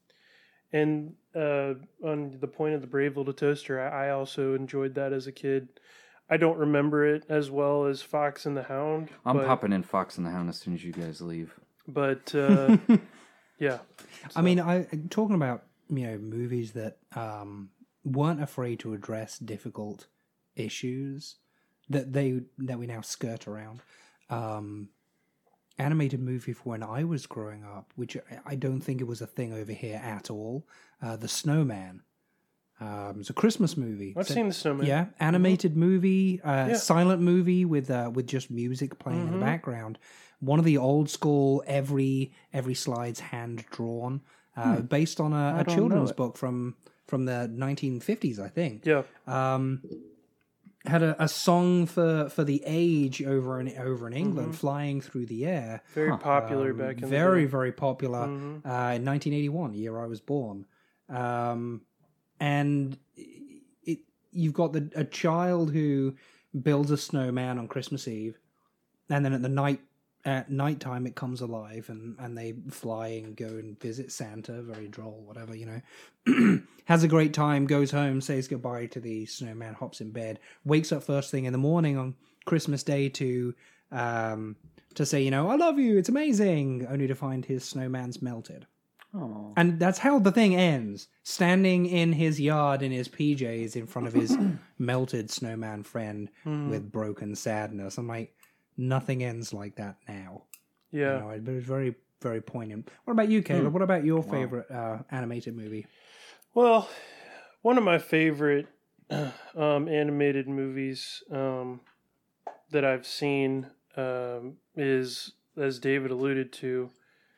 and uh, on the point of the Brave Little Toaster, I, I also enjoyed that as a kid. I don't remember it as well as Fox and the Hound. I'm but, popping in Fox and the Hound as soon as you guys leave. But uh, yeah, I mean, I talking about you know movies that um, weren't afraid to address difficult issues that they that we now skirt around. Um, animated movie for when I was growing up, which I don't think it was a thing over here at all. Uh, The Snowman. Um, it's a Christmas movie. I've So- seen The Snowman. Yeah, animated movie, uh, Yeah. silent movie with uh, with just music playing in the Mhm. background. One of the old school, every every slide's hand drawn, uh, based on a, I a don't children's know it. book from from the nineteen fifties, I think. Yeah. Um, had a, a song for, for the age over in over in England, flying through the air. Very Huh. popular Um, back in very the day. very popular Mhm. uh, in nineteen eighty-one, the year I was born. Um, and it you've got the a child who builds a snowman on Christmas Eve, and then at the night at nighttime it comes alive, and and they fly and go and visit Santa, very droll, whatever, you know. Has a great time, goes home, says goodbye to the snowman, hops in bed, wakes up first thing in the morning on Christmas Day to um to say, you know, I love you, it's amazing, only to find his snowman's melted. Oh. And that's how the thing ends. Standing in his yard in his P Js in front of his melted snowman friend Mhm. with broken sadness. I'm like, nothing ends like that now. Yeah. You know, it was very, very poignant. What about you, Caleb? What about your favorite uh, animated movie? Well, one of my favorite um, animated movies um, that I've seen um, is, as David alluded to,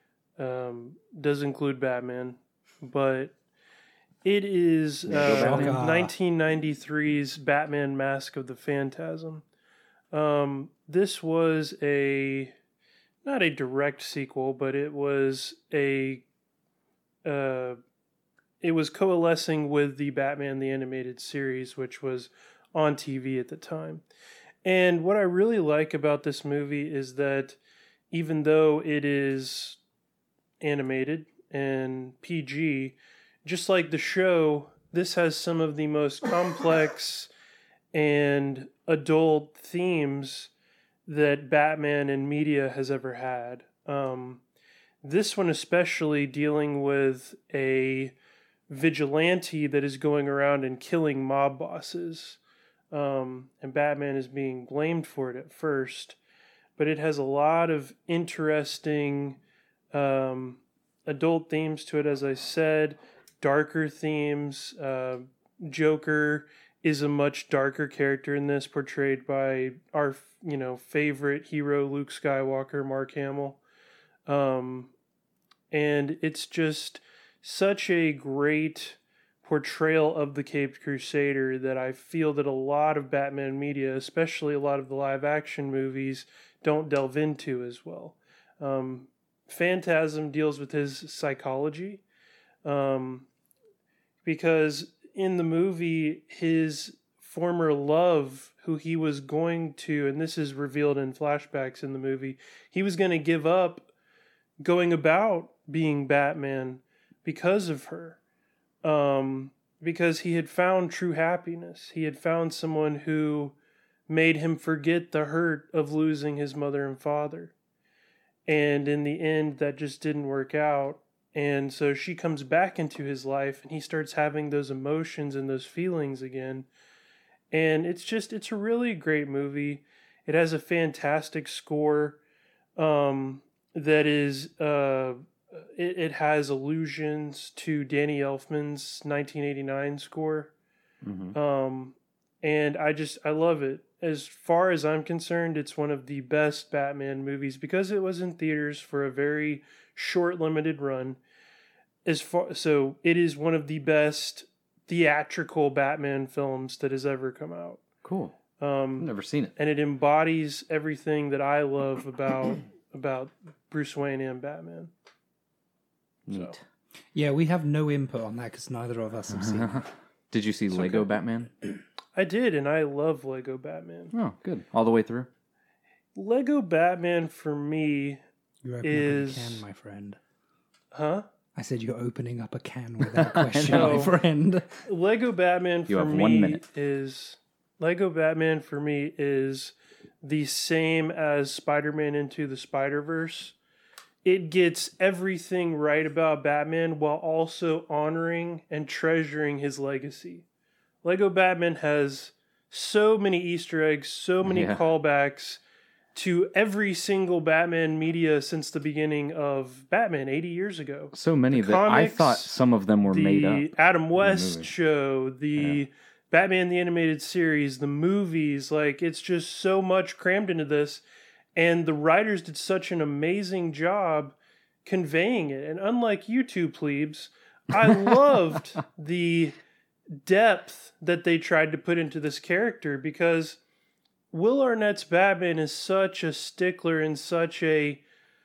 um, does include Batman, but it is Yeah, go uh, Batman. nineteen ninety-three's Batman Mask of the Phantasm. Um, this was a not a direct sequel, but it was a uh, it was coalescing with the Batman the Animated Series, which was on T V at the time. And what I really like about this movie is that even though it is animated and P G, just like the show, this has some of the most complex and adult themes that Batman and media has ever had. Um, this one especially dealing with a vigilante that is going around and killing mob bosses. Um, and Batman is being blamed for it at first. But it has a lot of interesting um, adult themes to it, as I said, darker themes. Uh, Joker is a much darker character in this, portrayed by our, you know, favorite hero, Luke Skywalker, Mark Hamill. Um, and it's just such a great portrayal of the Caped Crusader that I feel that a lot of Batman media, especially a lot of the live action movies, don't delve into as well. Um, Phantasm deals with his psychology um, because in the movie, his former love, who he was going to, and this is revealed in flashbacks in the movie, he was going to give up going about being Batman because of her. Um, because he had found true happiness. He had found someone who made him forget the hurt of losing his mother and father. And in the end, that just didn't work out. And so she comes back into his life and he starts having those emotions and those feelings again. And it's just, it's a really great movie. It has a fantastic score um, that is uh, it, it has allusions to Danny Elfman's nineteen eighty-nine score. Mm-hmm. Um, and I just, I love it. As far as I'm concerned, it's one of the best Batman movies because it was in theaters for a very short, limited run. As far, so it is one of the best theatrical Batman films that has ever come out. Cool. Um, I've never seen it. and it embodies everything that I love about about Bruce Wayne and Batman. Neat. So. Yeah, we have no input on that because neither of us have seen it. Did you see Lego okay. Batman? I did, and I love Lego Batman. Oh, good. All the way through? Lego Batman for me, You're opening Is- up a can, my friend. huh? I said you're opening up a can without question, know. my friend. Lego Batman You for have me one minute. is Lego Batman for me is the same as Spider-Man Into the Spider-Verse. It gets everything right about Batman while also honoring and treasuring his legacy. Lego Batman has so many Easter eggs, so many Yeah. callbacks to every single Batman media since the beginning of Batman eighty years ago. So many The that I comics, thought some of them were the made up. Adam West movie. show, the Batman the Animated Series, the movies, like it's just so much crammed into this. And the writers did such an amazing job conveying it. And unlike you two plebes, I loved the depth that they tried to put into this character because Will Arnett's Batman is such a stickler and such a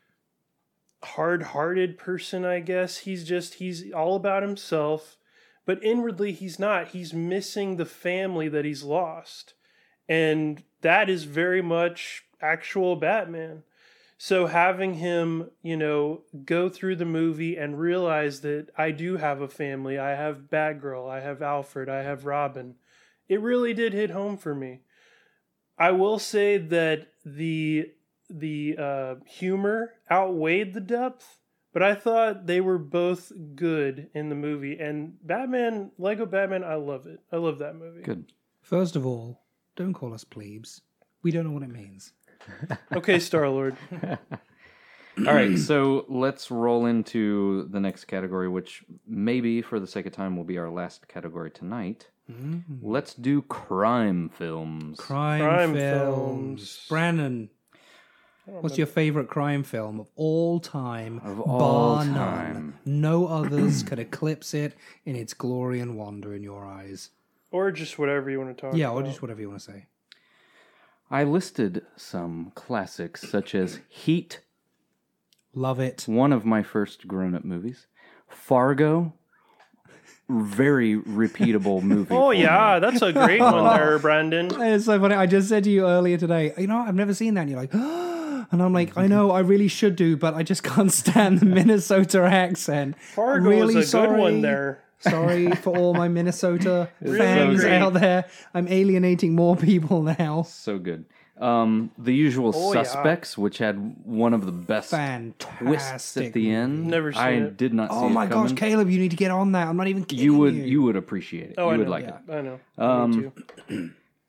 hard-hearted person, I guess. He's just, he's all about himself, but inwardly he's not. He's missing the family that he's lost. And that is very much actual Batman. So having him, you know, go through the movie and realize that I do have a family. I have Batgirl, I have Alfred, I have Robin. It really did hit home for me. I will say that the the uh, humor outweighed the depth, but I thought they were both good in the movie. And Batman, Lego Batman, I love it. I love that movie. Good. First of all, don't call us plebes. We don't know what it means. Okay, Star-Lord. All right, so let's roll into the next category, which maybe for the sake of time will be our last category tonight. Mm. Let's do crime films. Crime, Crime films. films. Brandon, I don't what's remember. your favorite crime film of all time? Of all bar time. none. No others could eclipse it in its glory and wonder in your eyes. Or just whatever you want to talk Yeah, about. or just whatever you want to say. I listed some classics such as Heat, Love it. one of my first grown-up movies. Fargo, very repeatable movie. Oh, for yeah, me. that's a great one there, Brandon. It's so funny. I just said to you earlier today, you know, I've never seen that. And you're like, and I'm like, I know, I really should do, but I just can't stand the Minnesota accent. Fargo really was a sorry. good one there. Sorry for all my Minnesota Really fans great. out there. I'm alienating more people now. So good. Um, The Usual Oh, yeah. Suspects, which had one of the best twists Fantastic. at the end. Never seen I it. did not see Oh it my gosh, coming. Caleb, you need to get on that. I'm not even kidding You you. would you would appreciate it. Oh, you I would know. like yeah, it. I know. Um, Me too.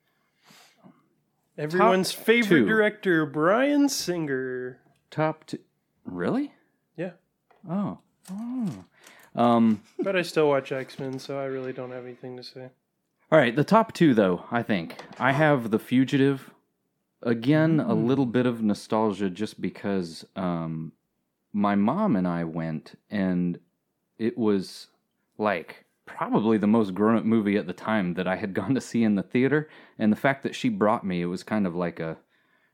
Everyone's favorite two. director, Bryan Singer. Top two. Really? Yeah. Oh. Oh. Um, But I still watch X-Men, so I really don't have anything to say. all right, the top two, though, I think. I have The Fugitive. Again, a little bit of nostalgia just because um, my mom and I went, and it was like probably the most grown-up movie at the time that I had gone to see in the theater. And the fact that she brought me, it was kind of like a,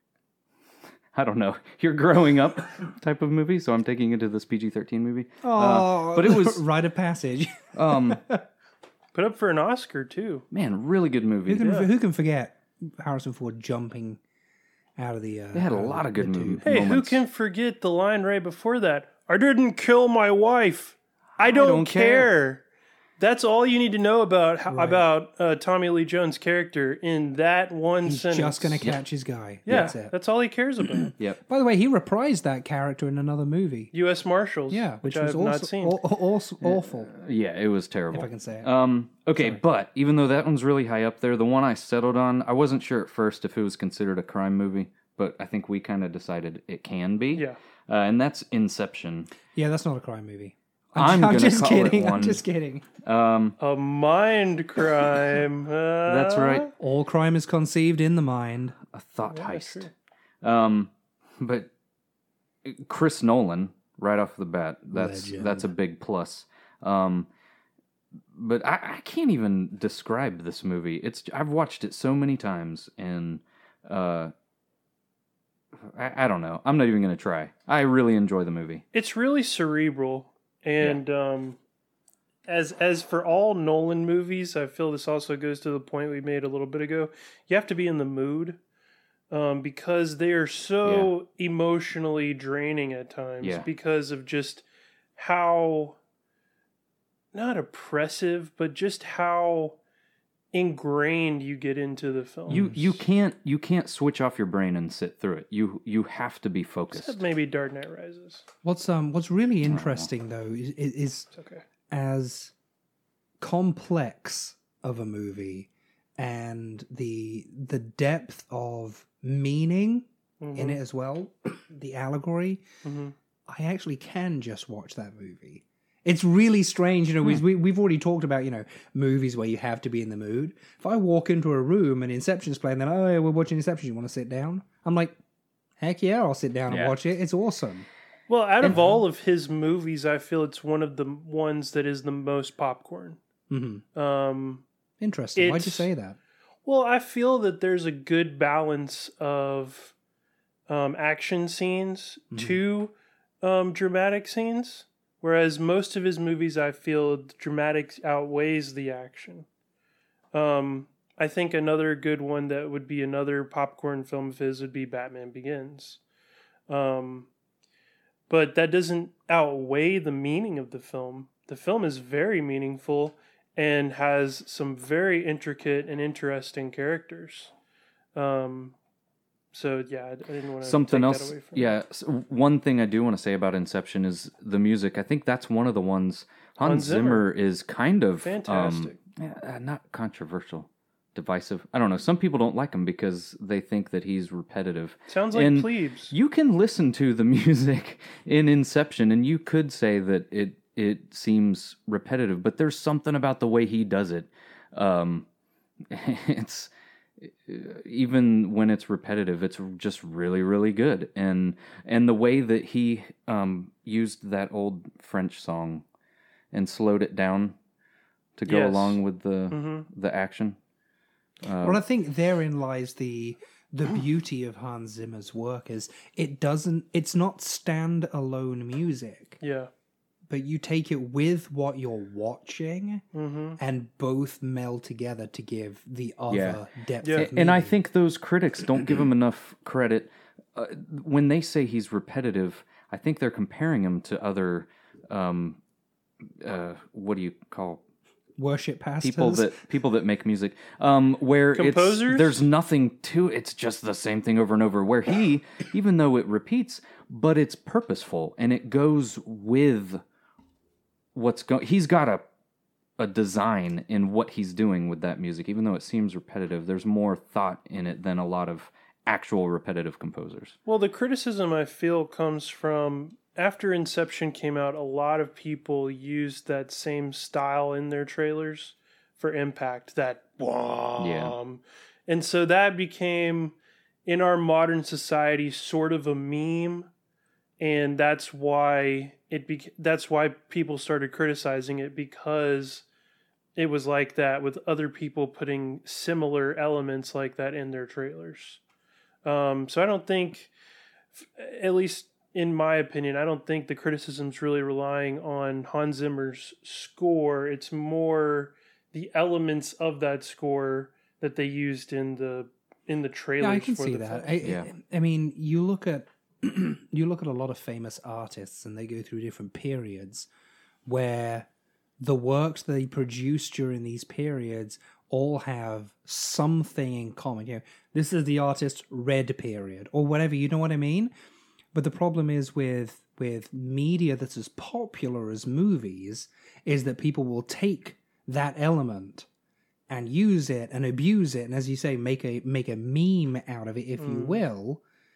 I don't know, you're growing up type of movie. So I'm taking you to this P G thirteen movie. Oh, Uh, but it was, rite of passage. um, Put up for an Oscar, too. man, really good movie. Who can, Yeah. who can forget Harrison Ford jumping out of the... Uh, They had a out lot of good the movies. tube? Hey, who moments. can forget the line right before that? I didn't kill my wife. I don't, don't care. care. That's all you need to know about how, Right. about uh, Tommy Lee Jones' character in that one He's sentence. just going to catch his guy. Yeah, That's it. that's all he cares about. Yep. By the way, he reprised that character in another movie. U S Marshals. Yeah, which, I was have also, not seen. al- also awful, Yeah, it was terrible. if I can say it. Um, okay, but even though that one's really high up there, the one I settled on, I wasn't sure at first if it was considered a crime movie, but I think we kind of decided it can be. Yeah. Uh, and that's Inception. Yeah, that's not a crime movie. I'm, I'm gonna just call kidding. it one. I'm just kidding. Um, A mind crime. Uh, that's right. All crime is conceived in the mind. A thought Yeah, that's heist. true. Um, but Chris Nolan, right off the bat, that's Legend. that's a big plus. Um, but I, I can't even describe this movie. It's I've watched it so many times, and uh, I, I don't know. I'm not even gonna try. I really enjoy the movie. It's really cerebral, and um, as as for all Nolan movies, I feel this also goes to the point we made a little bit ago. You have to be in the mood, um, because they are so emotionally draining at times Yeah. because of just how not oppressive, but just how ingrained you get into the film. You you can't you can't switch off your brain and sit through it. You you have to be focused. Except maybe Dark Knight Rises. What's um what's really interesting though is, is, is It's okay. as complex of a movie and the the depth of meaning Mm-hmm. in it as well, the allegory. hmm I actually can just watch that movie. It's really strange, you know. Hmm. We we've already talked about you know movies where you have to be in the mood. If I walk into a room and Inception's playing, then oh, yeah, we're watching Inception. You want to sit down? I'm like, heck yeah, I'll sit down Yeah. and watch it. It's awesome. Well, out of And- all of his movies, I feel it's one of the ones that is the most popcorn. hmm Um, Interesting. Why'd you It's- say that? well, I feel that there's a good balance of um, action scenes Mhm. to um, dramatic scenes, whereas most of his movies, I feel the dramatic outweighs the action. Um, I think another good one that would be another popcorn film of his would be Batman Begins. Um, but that doesn't outweigh the meaning of the film. The film is very meaningful and has some very intricate and interesting characters. Um, so yeah, I, I didn't want to Something take else, That away from yeah. s one thing I do want to say about Inception is the music. I think that's one of the ones Hans, Hans Zimmer. Zimmer. is kind of Fantastic. Um, yeah, uh, not controversial, divisive. I don't know. Some people don't like him because they think that he's repetitive. Sounds like and plebes. You can listen to the music in Inception, and you could say that it it seems repetitive, but there's something about the way he does it. Um, it's even when it's repetitive, it's just really, really good. And and the way that he um, used that old French song and slowed it down to go Yes. along with the hmm the action. Uh, Well, I think therein lies the the beauty of Hans Zimmer's work is it doesn't it's not stand-alone music, Yeah. but you take it with what you're watching hmm and both meld together to give the other Yeah. depth Yeah. of and I meaning. think those critics don't give him enough credit. Uh, when they say he's repetitive, I think they're comparing him to other, um, uh, what do you call worship pastors. people that people that make music? Um, where Composers? it's there's nothing to it's just the same thing over and over. Where he, even though it repeats, but it's purposeful and it goes with what's going. He's got a a design in what he's doing with that music, even though it seems repetitive. There's more thought in it than a lot of actual repetitive composers. Well, the criticism I feel comes from after Inception came out, a lot of people used that same style in their trailers for impact, that bomb. And so that became, in our modern society, sort of a meme. And that's why it bec- that's why people started criticizing it, because it was like that with other people putting similar elements like that in their trailers. Um, so I don't think, at least in my opinion, I don't think the criticism's really relying on Hans Zimmer's score. It's more the elements of that score that they used in the in the trailers. Yeah, I can for see the that. film. I, Yeah. I, I mean, you look at you look at a lot of famous artists, and they go through different periods where the works they produce during these periods all have something in common. You know, this is the artist's red period or whatever. You know what I mean? But the problem is with with media that's as popular as movies is that people will take that element and use it and abuse it, and as you say, make a make a meme out of it, if you Mm. will.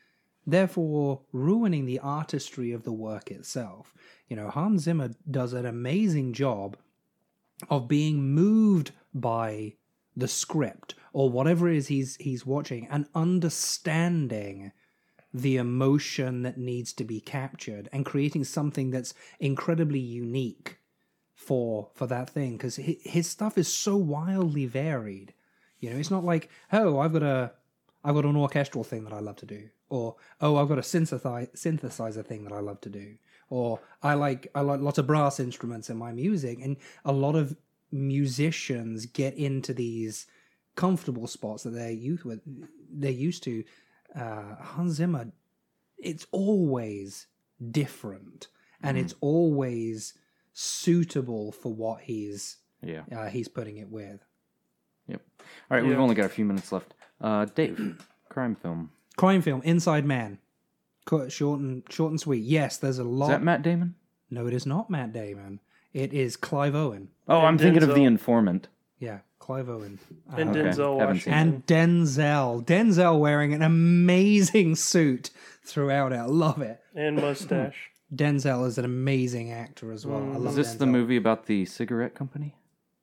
therefore ruining the artistry of the work itself. You know, Hans Zimmer does an amazing job of being moved by the script or whatever it is he's he's watching and understanding the emotion that needs to be captured and creating something that's incredibly unique for for that thing, because his, his stuff is so wildly varied. You know, it's not like, oh, I've got a I've got an orchestral thing that I love to do, or oh, I've got a synthesizer synthesizer thing that I love to do, or I like I like lots of brass instruments in my music. And a lot of musicians get into these comfortable spots that they're used with they're used to. Uh, Hans Zimmer, it's always different, and mm. it's always suitable for what he's yeah uh, he's putting it with. Yep. All right, yeah. we've only got a few minutes left. Uh, Dave, crime film. Crime film, Inside Man. Cut short and short and sweet. Yes, there's a lot. Is that Matt Damon? No, it is not Matt Damon. It is Clive Owen. Oh, And I'm thinking of Denzel. The Informant. Yeah, Clive Owen. And Uh, Okay, Denzel haven't seen Washington. and Denzel. Denzel wearing an amazing suit throughout it. I love it. And mustache. Denzel is an amazing actor as well. I Mm. love Is this Denzel. the movie about the cigarette company?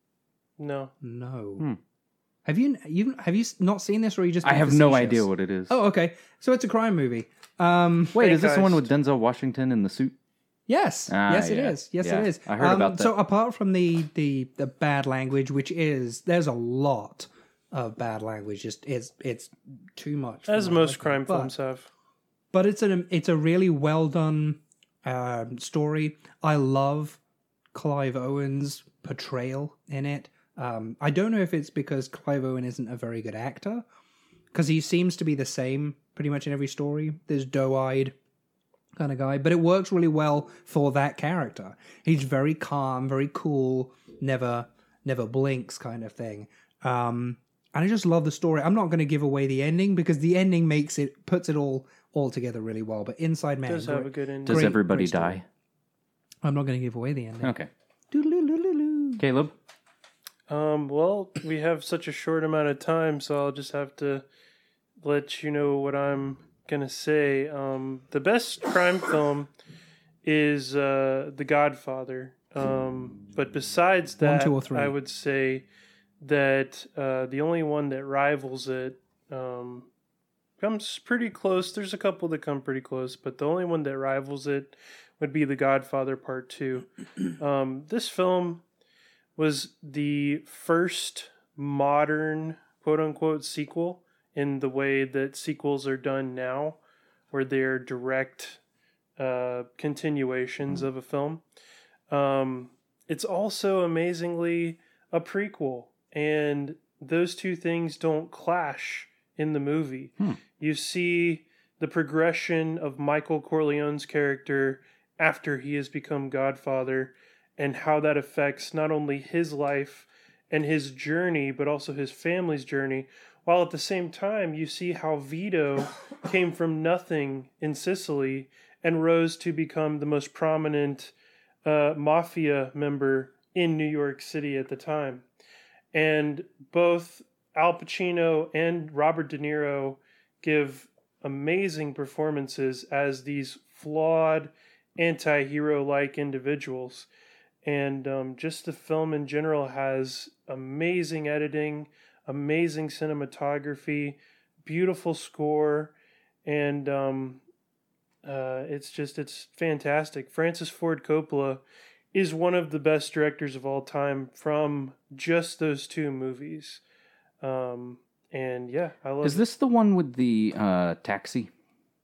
No. No. Hmm. Have you you have you not seen this, or are you just? I being have no facetious? idea what it is. Oh, okay. So it's a crime movie. Um, Wait, Hey, is this the one guys. with Denzel Washington in the suit? yes, Ah, yes, it yeah. is. Yes, Yeah, it is. I heard about that. So apart from the the the bad language, which is there's a lot of bad language. Just it's it's too much. for As my most liking. crime But- films have. but it's an it's a really well done um, story. I love Clive Owen's portrayal in it. Um, I don't know if it's because Clive Owen isn't a very good actor, because he seems to be the same pretty much in every story. There's doe-eyed kind of guy, but it works really well for that character. He's very calm, very cool, never never blinks kind of thing. Um, and I just love the story. I'm not going to give away the ending because the ending makes it puts it all all together really well. But Inside Man, Does have a great- good ending. Does Great- everybody great story. die? I'm not going to give away the ending. Okay. Doodle-oo-loo-loo-loo. Caleb? Um, well, we have such a short amount of time, so I'll just have to let you know what I'm gonna say. Um, the best crime film is uh, The Godfather. Um, but besides One, that, two, or three? I would say that uh, the only one that rivals it um, comes pretty close. There's a couple that come pretty close, but the only one that rivals it would be The Godfather Part Two. Um, this film was the first modern quote unquote sequel in the way that sequels are done now, where they're direct uh, continuations of a film. Um, it's also amazingly a prequel, and those two things don't clash in the movie. Hmm. You see the progression of Michael Corleone's character after he has become Godfather, and how that affects not only his life and his journey, but also his family's journey. While at the same time, you see how Vito came from nothing in Sicily and rose to become the most prominent uh, mafia member in New York City at the time. And both Al Pacino and Robert De Niro give amazing performances as these flawed, anti-hero-like individuals. And um, just the film in general has amazing editing, amazing cinematography, beautiful score, and um, uh, it's just, it's fantastic. Francis Ford Coppola is one of the best directors of all time from just those two movies. Um, and yeah, I love Is this the one with the uh, taxi?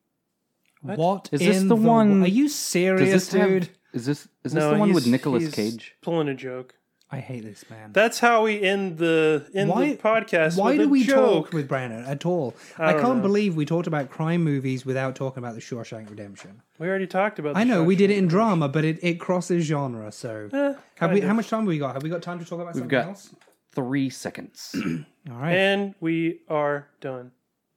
What? What Is this in the one- Are you Does serious, this have- dude? Is this is this No, the one with he's- Nicolas he's Cage? pulling a joke. I hate this man. That's how we end the end Why- the podcast. Why with do a we joke. talk with Brandon at all? I I, don't can't know. believe we talked about crime movies without talking about the Shawshank Redemption. We already talked about. I the know we did it in Shawshank drama, but it, it crosses genre. So Eh, have we? kind How of. much time have we got? Have we got time to talk about We've something got else? three seconds. All right. And we are done.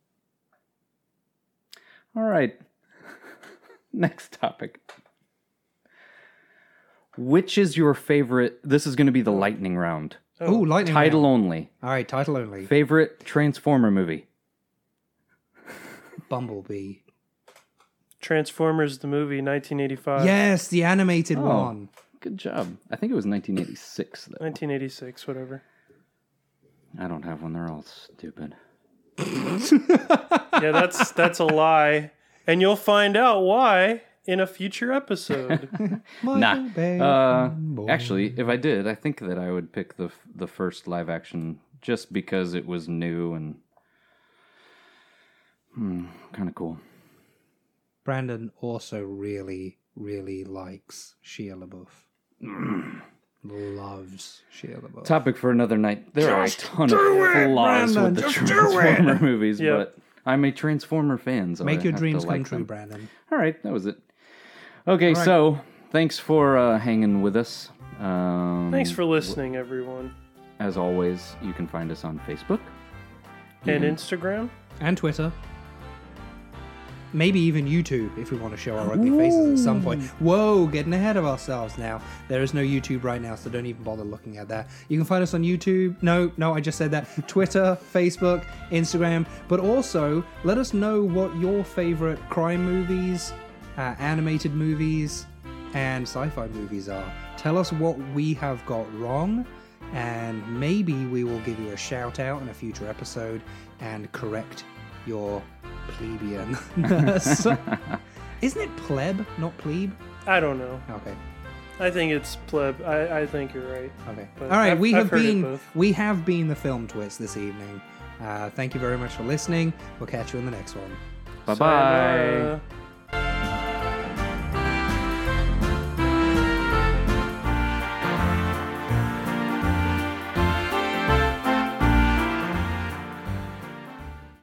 All right. Next topic. Which is your favorite? This is going to be the lightning round. Oh, lightning Title round. only. All right, title only. Favorite Transformer movie? Bumblebee. Transformers the movie, nineteen eighty-five. Yes, the animated Oh. one. Good job. I think it was nineteen eighty-six, though. nineteen eighty-six, whatever. I don't have one. They're all stupid. Yeah, that's that's a lie, and you'll find out why in a future episode. Nah. Uh, actually, if I did, I think that I would pick the f- the first live action just because it was new and hmm, kind of cool. Brandon also really, really likes Shia LaBeouf. Loves Shia LaBeouf. Topic for another night. There are a ton of do it, flaws Brandon, with the just do Transformer movies, Yep. but I'm a Transformer fan, so Make I your have dreams to come like true, them. Brandon. All right, that was it. Okay, right. so thanks for uh, hanging with us. Um, Thanks for listening, everyone, As always, you can find us on Facebook. and Mhm. Instagram. And Twitter. Maybe even YouTube if we want to show our ugly faces at some point. Whoa, getting ahead of ourselves now. There is no YouTube right now, so don't even bother looking at that. You can find us on YouTube. No, no, I just said that. Twitter, Facebook, Instagram. But also, let us know what your favorite crime movies, uh, animated movies, and sci-fi movies are. Tell us what we have got wrong, and maybe we will give you a shout out in a future episode and correct your plebeianness. Isn't it pleb, not plebe? I don't know. Okay, I think it's pleb. I, I think you're right. okay. But All right, I've- we I've have heard it been both. we have been the Film Twits this evening. Uh, thank you very much for listening. We'll catch you in the next one. Bye bye. Sayonara.